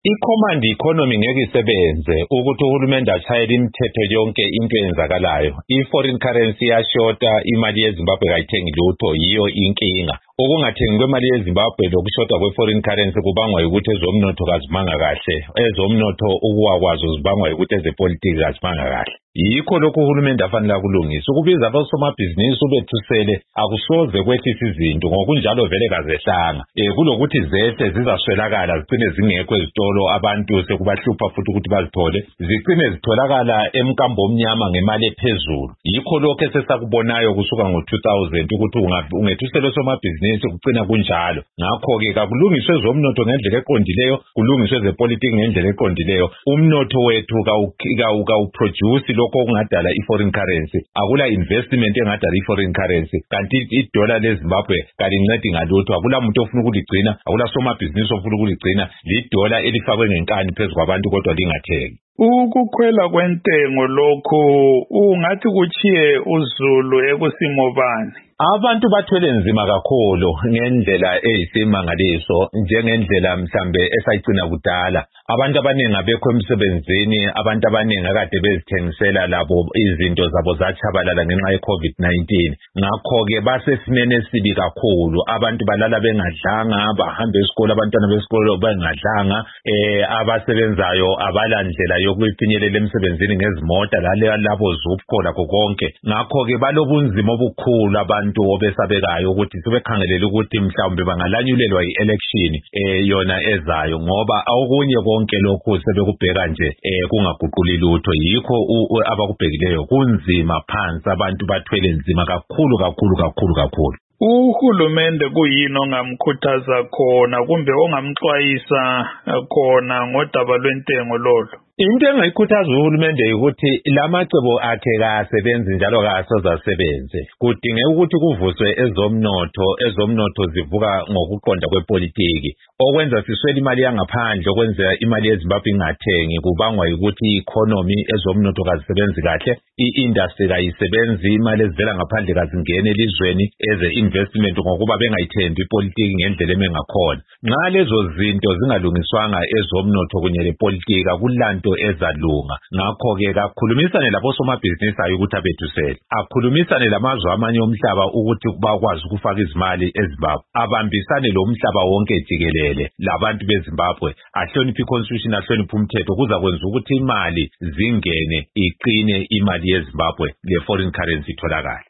I-command economy ngeke isebenze ukuthi uhulumende ashayele imithetho yonke into eyenzakalayo. I-foreign currency iyashota, imali yeZimbabwe kayithengi lutho, yiyo inkinga. Ukungathengi kwemali yeZimbabwe lokushoda kwe-foreign currency kubangwa ukuthi ezomnotho kazimanga kahle. Ezomnotho ukuwa kwazo zibangwa ukuthi ezepolitiki kazimanga kahle. Yikho lokhu uhulumende afanele akulungise. Ukubiza abosomabhizinisi ubethusele akusoze kwehlisa izinto ngokunjalo vele kazehlanga. Kulokuthi zehle zizaswelakala zigcine zingekho ezitolo, abantu sekubahlupha futhi ukuthi bazithole. Zigcine zitholakala emkambo omnyama ngemali ephezulu. Yikho lokho esesakubonayo kusuka ngo-2000 ukuthi ungethusele osomabhizinisi kugcina kunjalo. Ngakho-ke kakulungiswe ezomnotho ngendlela eqondileyo, kulungiswe ezepolitiki ngendlela eqondileyo. Umnotho wethu kawuproduce lokho okungadala i-foreign currency. Akula investment engadala i-foreign currency. Kanti idola leZimbabwe kalincedi ngalutho. Akula muntu ofuna ukuligcina, akula somabhizinisi ofuna ukuligcina. Lidola elifakwe ngenkani phezu kwabantu kodwa lingathengi. Ukukhwela kwentengo lokho ungathi kuchiye uZulu ekusimo bani? Abantu bathwele nzima kakhulu ngendlela eyisimangaliso, njengendlela mhlambe esayigcina kudala. Abantu abaningi abekho emsebenzini, abantu abaningi akade bezithengisela labo izinto zabo zatshabalala ngenxa ye-COVID-19. Ngakho-ke basesimene esibi kakhulu. Abantu balala bengadlanga, bahamba esikolo, abantwana besikolo bengadlanga, abasebenzayo abala ndlela yokufinyelela emsebenzini ngezimota, labo zupho lakho konke. Ngakho-ke balobunzima obukhulu abantu obesabekayo ukuthi sebekhangelela ukuthi mhlawumbe bangalanyulelwa i-election yona ezayo, ngoba okunye konke lokhu sebekubheka nje kungaguquli lutho. Yikho abakubhekileyo kunzima phansi, abantu bathwele nzima kakhulu. Uhulumende kuyini ongamkhuthaza khona kumbe ongamxwayisa khona ngodaba lwentengo lolo? Into engayikhuthaza uhulumende ukuthi lamacebo akhe kasebenzi njalo kasoze asebenze. Kudingeka ukuthi kuvuswe ezomnotho zivuka ngokuqonda kwepolitiki. Okwenza siswele imali yangaphandle, okwenza imali yeZimbabwe ingathengi kubangwa ukuthi i-economy ezomnotho kazisebenzi kahle, i-industry kayisebenzi, imali ezivela ngaphandle kazingene elizweni eze-investment ngokuba bengayithembi ipolitiki ngendlela emengakhona. Nxa lezo zinto zingalungiswanga ezomnotho kunye lepolitiki akulanto ezalunga. Ngakho-ke kakhulumisane labosomabhizinisi ayo ukuthi abethusele, akhulumisane lamazwe amanye omhlaba ukuthi bakwazi ukufaka izimali eZimbabwe, abambisane lo mhlaba wonke jikelele labantu beZimbabwe, ahloniphe i-constitution, ahloniphe umthetho, kuzakwenza ukuthi imali zingene, iqine imali yeZimbabwe, le foreign currency itholakala.